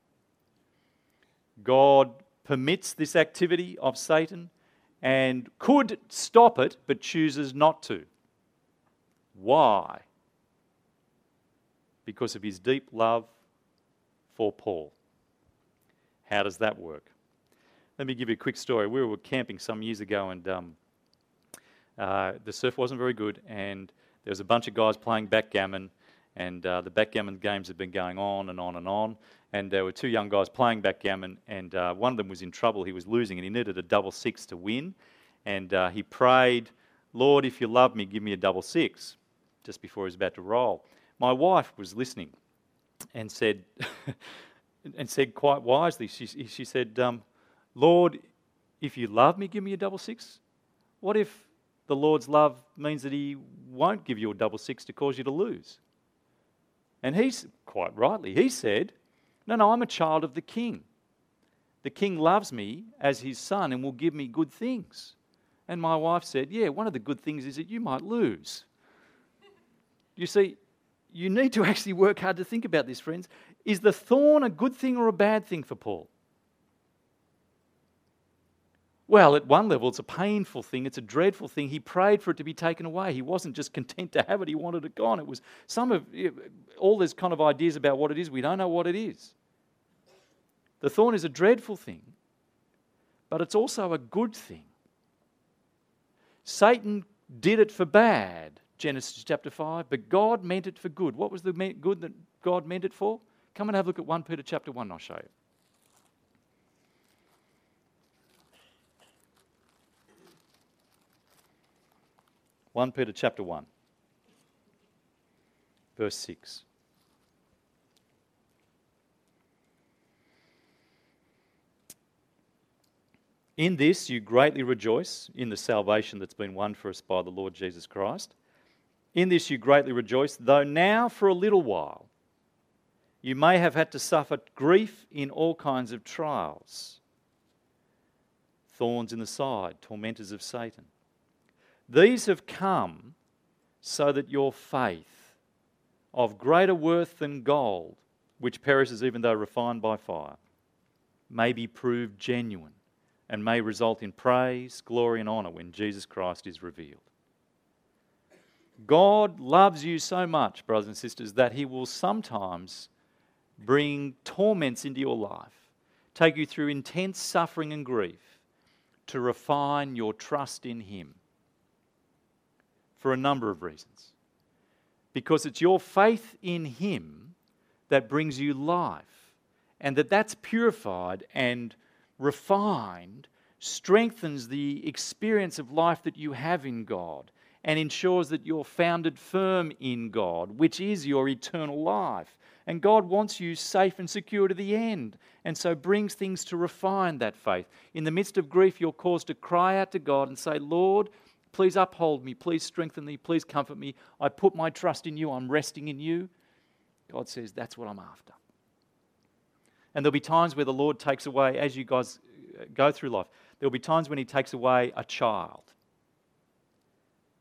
God permits this activity of Satan and could stop it, but chooses not to. Why? Because of his deep love for Paul. How does that work? Let me give you a quick story. We were camping some years ago, and um, uh, the surf wasn't very good, and there was a bunch of guys playing backgammon, and uh, the backgammon games had been going on and on and on, and there were two young guys playing backgammon, and uh, one of them was in trouble. He was losing, and he needed a double six to win, and uh, he prayed, "Lord, if you love me, give me a double six," just before he was about to roll. My wife was listening and said, and said quite wisely, she, she said, um, "Lord, if you love me, give me a double six. What if the Lord's love means that he won't give you a double six to cause you to lose?" And he's, quite rightly, he said, no, no, I'm a child of the King. The King loves me as his son and will give me good things. And my wife said, yeah, one of the good things is that you might lose. You see, you need to actually work hard to think about this, friends. Is the thorn a good thing or a bad thing for Paul? Well, at one level, it's a painful thing. It's a dreadful thing. He prayed for it to be taken away. He wasn't just content to have it. He wanted it gone. It was some of, all these kind of ideas about what it is. We don't know what it is. The thorn is a dreadful thing, but it's also a good thing. Satan did it for bad, Genesis chapter five, but God meant it for good. What was the good that God meant it for? Come and have a look at First Peter chapter one, and I'll show you. First Peter chapter one, verse six. In this you greatly rejoice, in the salvation that's been won for us by the Lord Jesus Christ. In this you greatly rejoice, though now for a little while you may have had to suffer grief in all kinds of trials. Thorns in the side, tormentors of Satan. These have come so that your faith, of greater worth than gold, which perishes even though refined by fire, may be proved genuine and may result in praise, glory, and honour when Jesus Christ is revealed. God loves you so much, brothers and sisters, that He will sometimes bring torments into your life, take you through intense suffering and grief to refine your trust in Him. For a number of reasons. Because it's your faith in Him that brings you life, and that that's purified and refined, strengthens the experience of life that you have in God, and ensures that you're founded firm in God, which is your eternal life. And God wants you safe and secure to the end, and so brings things to refine that faith. In the midst of grief, you're caused to cry out to God and say, Lord, please uphold me, please strengthen me, please comfort me. I put my trust in you, I'm resting in you. God says, that's what I'm after. And there'll be times where the Lord takes away, as you guys go through life, there'll be times when He takes away a child.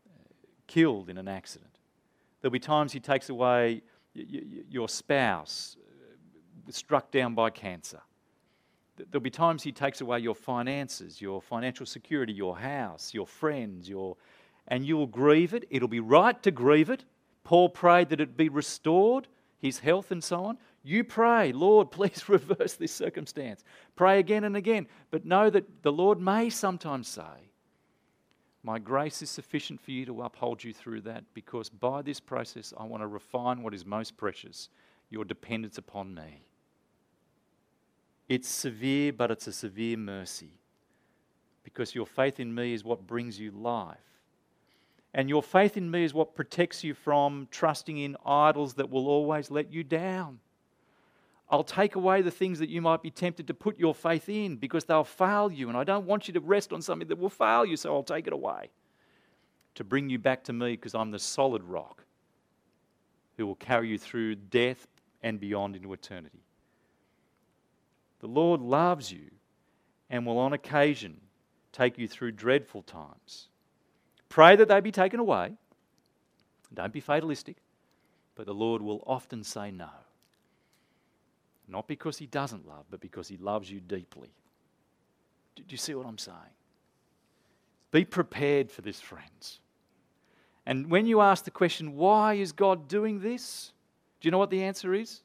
killed in an accident. There'll be times he takes away y- y- your spouse, uh, struck down by cancer. There'll be times he takes away your finances, your financial security, your house, your friends, your, and you will grieve it. It'll be right to grieve it. Paul prayed that it be restored, his health and so on. You pray, Lord, please reverse this circumstance. Pray again and again. But know that the Lord may sometimes say, my grace is sufficient for you to uphold you through that, because by this process I want to refine what is most precious, your dependence upon me. It's severe, but it's a severe mercy, because your faith in me is what brings you life. And your faith in me is what protects you from trusting in idols that will always let you down. I'll take away the things that you might be tempted to put your faith in, because they'll fail you, and I don't want you to rest on something that will fail you, so I'll take it away to bring you back to me, because I'm the solid rock who will carry you through death and beyond into eternity. The Lord loves you and will on occasion take you through dreadful times. Pray that they be taken away. Don't be fatalistic, but the Lord will often say no. Not because he doesn't love, but because he loves you deeply. Do you see what I'm saying? Be prepared for this, friends. And when you ask the question, why is God doing this? Do you know what the answer is?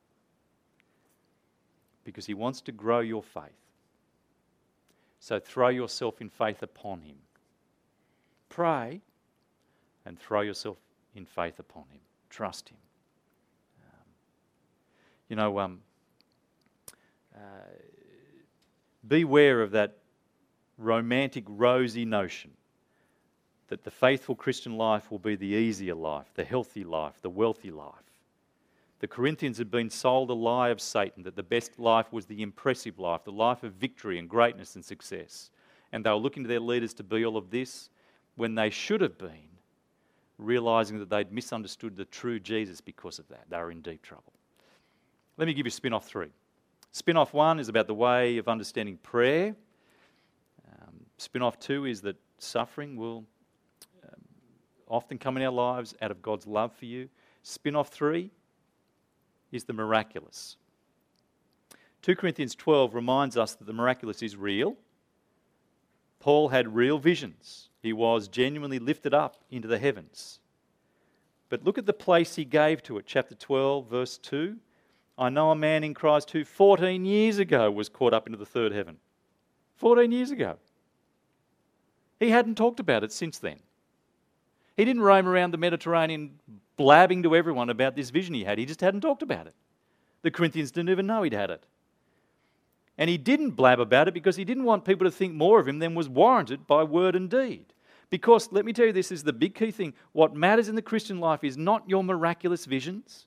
Because he wants to grow your faith. So throw yourself in faith upon him. Pray and throw yourself in faith upon him. Trust him. Um, you know, um, uh, beware of that romantic, rosy notion that the faithful Christian life will be the easier life, the healthy life, the wealthy life. The Corinthians had been sold a lie of Satan, that the best life was the impressive life, the life of victory and greatness and success. And they were looking to their leaders to be all of this when they should have been realising that they'd misunderstood the true Jesus because of that. They were in deep trouble. Let me give you spin-off three. Spin-off one is about the way of understanding prayer. Um, spin-off two is that suffering will um, often come in our lives out of God's love for you. Spin-off three is the miraculous. Second Corinthians twelve reminds us that the miraculous is real. Paul had real visions. He was genuinely lifted up into the heavens. But look at the place he gave to it. Chapter twelve, verse two. I know a man in Christ who fourteen years ago was caught up into the third heaven. fourteen years ago. He hadn't talked about it since then. He didn't roam around the Mediterranean blabbing to everyone about this vision he had. He just hadn't talked about it. The Corinthians didn't even know he'd had it. And he didn't blab about it because he didn't want people to think more of him than was warranted by word and deed. Because, let me tell you, this is the big key thing. What matters in the Christian life is not your miraculous visions,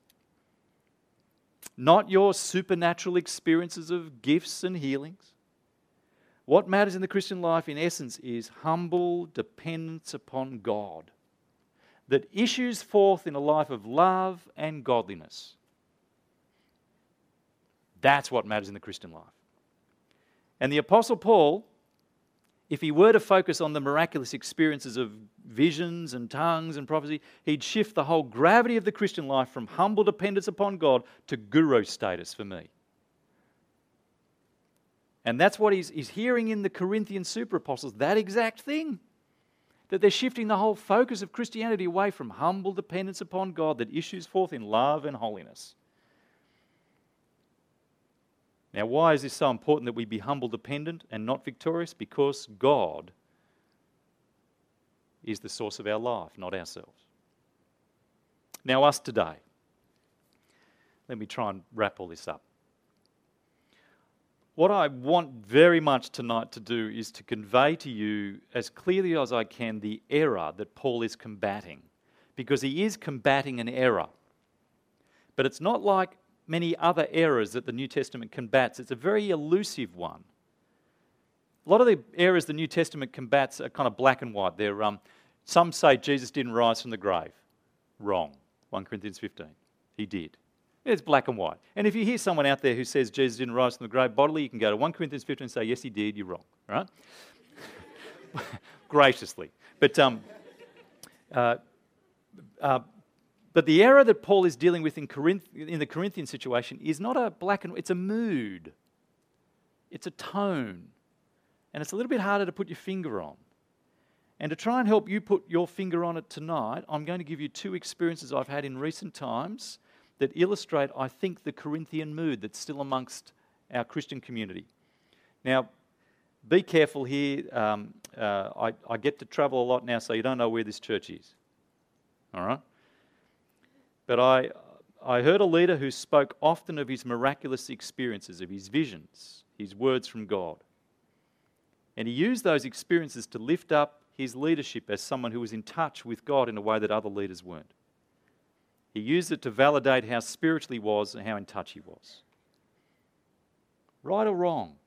not your supernatural experiences of gifts and healings. What matters in the Christian life, in essence, is humble dependence upon God that issues forth in a life of love and godliness. That's what matters in the Christian life. And the Apostle Paul, if he were to focus on the miraculous experiences of visions and tongues and prophecy, he'd shift the whole gravity of the Christian life from humble dependence upon God to guru status for me. And that's what he's, he's hearing in the Corinthian super apostles, that exact thing. That they're shifting the whole focus of Christianity away from humble dependence upon God that issues forth in love and holiness. Now, why is this so important that we be humble dependent and not victorious? Because God is the source of our life, not ourselves. Now, us today. Let me try and wrap all this up. What I want very much tonight to do is to convey to you as clearly as I can the error that Paul is combating, because he is combating an error. But it's not like many other errors that the New Testament combats. It's a very elusive one. A lot of the errors the New Testament combats are kind of black and white. They're, um, some say Jesus didn't rise from the grave. Wrong. First Corinthians fifteen. He did. It's black and white. And if you hear someone out there who says Jesus didn't rise from the grave bodily, you can go to First Corinthians fifteen and say, yes, he did, you're wrong. Right? Graciously. But um, Uh, uh, but the error that Paul is dealing with in, Corinth, in the Corinthian situation is not a black and white, it's a mood. It's a tone. And it's a little bit harder to put your finger on. And to try and help you put your finger on it tonight, I'm going to give you two experiences I've had in recent times that illustrate, I think, the Corinthian mood that's still amongst our Christian community. Now, be careful here. Um, uh, I, I get to travel a lot now, so you don't know where this church is. All right? But I, I heard a leader who spoke often of his miraculous experiences, of his visions, his words from God. And he used those experiences to lift up his leadership as someone who was in touch with God in a way that other leaders weren't. He used it to validate how spiritual he was and how in touch he was. Right or wrong?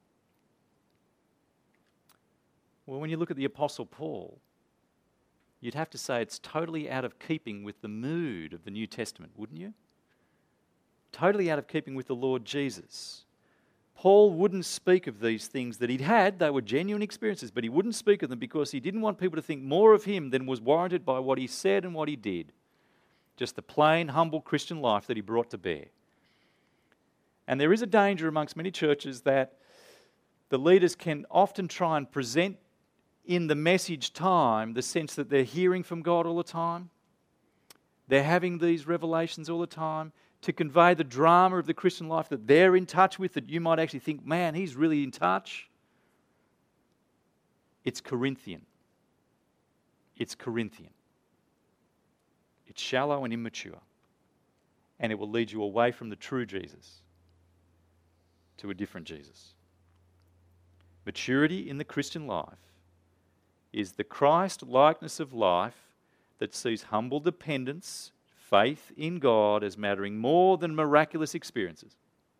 Well, when you look at the Apostle Paul, you'd have to say it's totally out of keeping with the mood of the New Testament, wouldn't you? Totally out of keeping with the Lord Jesus. Paul wouldn't speak of these things that he'd had. They were genuine experiences, but he wouldn't speak of them because he didn't want people to think more of him than was warranted by what he said and what he did. Just the plain, humble Christian life that he brought to bear. And there is a danger amongst many churches that the leaders can often try and present in the message time the sense that they're hearing from God all the time. They're having these revelations all the time to convey the drama of the Christian life that they're in touch with, that you might actually think, man, he's really in touch. It's Corinthian. It's Corinthian. It's shallow and immature. And it will lead you away from the true Jesus to a different Jesus. Maturity in the Christian life is the Christ likeness of life that sees humble dependence, faith in God as mattering more than miraculous experiences.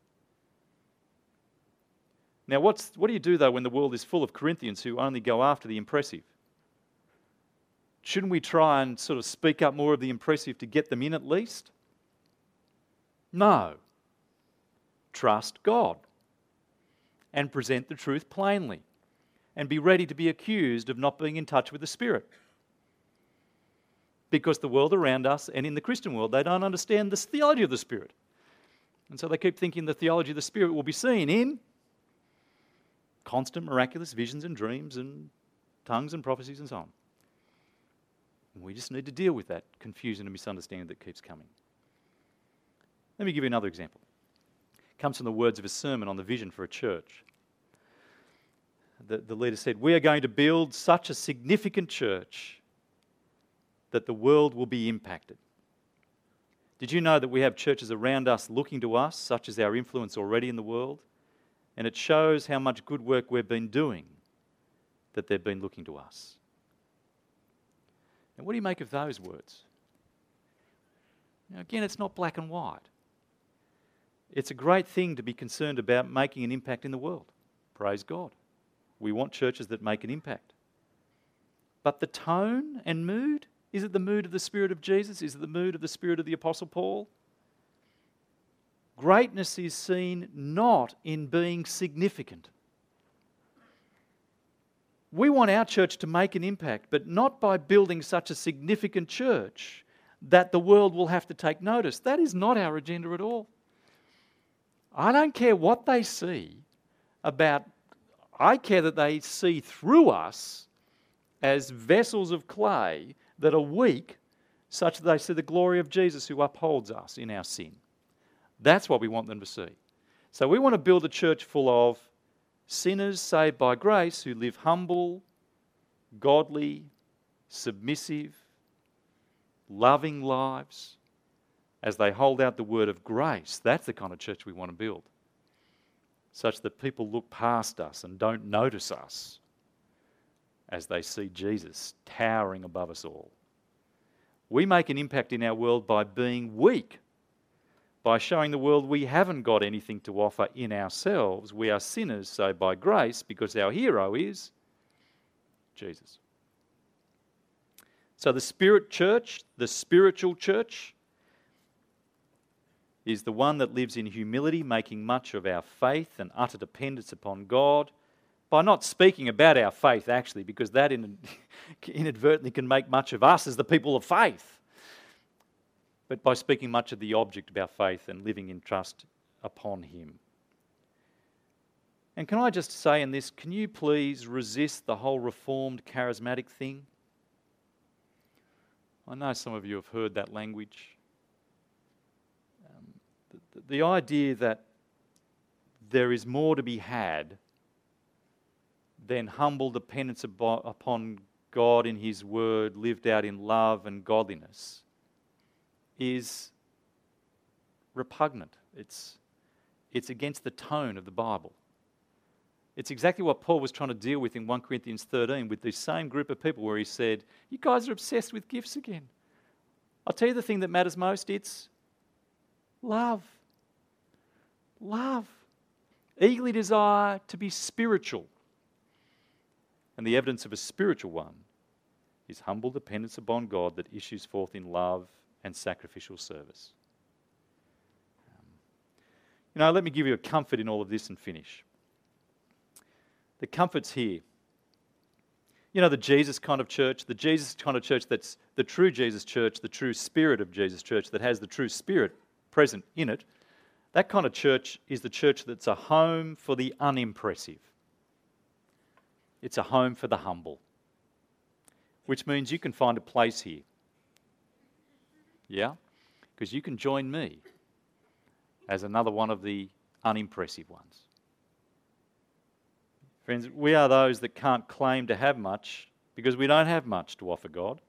Now, what's, what do you do, though, when the world is full of Corinthians who only go after the impressive? Shouldn't we try and sort of speak up more of the impressive to get them in at least? No. Trust God and present the truth plainly and be ready to be accused of not being in touch with the Spirit. Because the world around us and in the Christian world, they don't understand the theology of the Spirit. And so they keep thinking the theology of the Spirit will be seen in constant miraculous visions and dreams and tongues and prophecies and so on. And we just need to deal with that confusion and misunderstanding that keeps coming. Let me give you another example. It comes from the words of a sermon on the vision for a church. The, the leader said, "We are going to build such a significant church that the world will be impacted." Did you know that we have churches around us looking to us, such as our influence already in the world? And it shows how much good work we've been doing that they've been looking to us. And what do you make of those words? Now, again, it's not black and white. It's a great thing to be concerned about making an impact in the world. Praise God. We want churches that make an impact. But the tone and mood, is it the mood of the Spirit of Jesus? Is it the mood of the Spirit of the Apostle Paul? Greatness is seen not in being significant. We want our church to make an impact, but not by building such a significant church that the world will have to take notice. That is not our agenda at all. I don't care what they see about, I care that they see through us as vessels of clay that are weak, such that they see the glory of Jesus who upholds us in our sin. That's what we want them to see. So we want to build a church full of sinners saved by grace who live humble, godly, submissive, loving lives as they hold out the word of grace. That's the kind of church we want to build, such that people look past us and don't notice us as they see Jesus towering above us all. We make an impact in our world by being weak, by showing the world we haven't got anything to offer in ourselves. We are sinners saved by grace because our hero is Jesus. So the Spirit church, the spiritual church, is the one that lives in humility, making much of our faith and utter dependence upon God, by not speaking about our faith, actually, because that in, inadvertently can make much of us as the people of faith, but by speaking much of the object of our faith and living in trust upon Him. And can I just say in this, can you please resist the whole Reformed charismatic thing? I know some of you have heard that language. Um, the, the idea that there is more to be had than humble dependence abo- upon God in His Word, lived out in love and godliness, is repugnant. It's, it's against the tone of the Bible. It's exactly what Paul was trying to deal with in First Corinthians thirteen with this same group of people, where he said, you guys are obsessed with gifts again. I'll tell you the thing that matters most, it's love. Love. Eagerly desire to be spiritual. And the evidence of a spiritual one is humble dependence upon God that issues forth in love and sacrificial service. Um, you know, let me give you a comfort in all of this and finish. The comfort's here. You know, the Jesus kind of church, the Jesus kind of church that's the true Jesus church, the true spirit of Jesus church that has the true spirit present in it, that kind of church is the church that's a home for the unimpressive. It's a home for the humble, which means you can find a place here. Yeah? Because you can join me as another one of the unimpressive ones. Friends, we are those that can't claim to have much because we don't have much to offer God.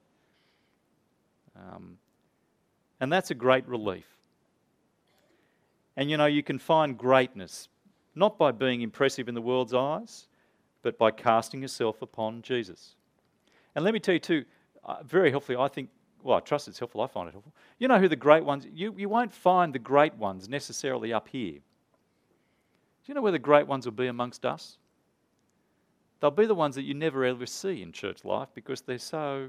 Um, and that's a great relief. And you know, you can find greatness not by being impressive in the world's eyes, but by casting yourself upon Jesus. And let me tell you too, uh, very helpfully, I think, well, I trust it's helpful, I find it helpful. You know who the great ones, you, you won't find the great ones necessarily up here. Do you know where the great ones will be amongst us? They'll be the ones that you never ever see in church life because they're so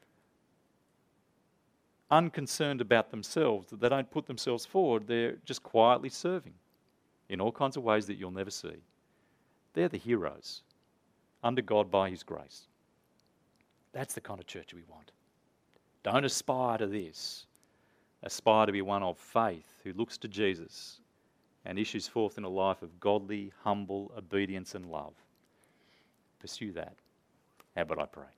unconcerned about themselves that they don't put themselves forward. They're just quietly serving in all kinds of ways that you'll never see. They're the heroes under God by His grace. That's the kind of church we want. Don't aspire to this. Aspire to be one of faith who looks to Jesus and issues forth in a life of godly, humble obedience and love. Pursue that. How about I pray?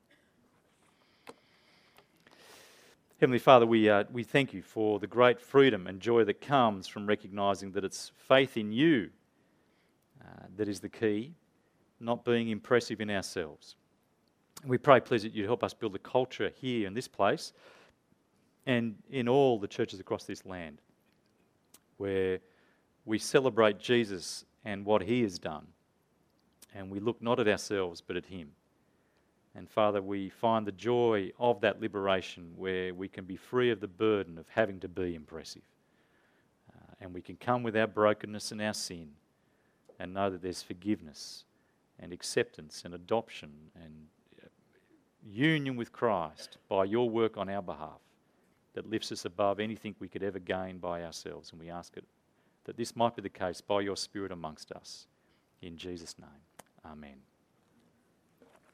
Heavenly Father, we, uh, we thank You for the great freedom and joy that comes from recognising that it's faith in You uh, that is the key, not being impressive in ourselves. We pray, please, that You help us build a culture here in this place and in all the churches across this land where we celebrate Jesus and what He has done. And we look not at ourselves but at Him. And Father, we find the joy of that liberation where we can be free of the burden of having to be impressive. Uh, and we can come with our brokenness and our sin and know that there's forgiveness and acceptance and adoption and union with Christ by Your work on our behalf that lifts us above anything we could ever gain by ourselves. And we ask it that this might be the case by Your Spirit amongst us. In Jesus' name. Amen.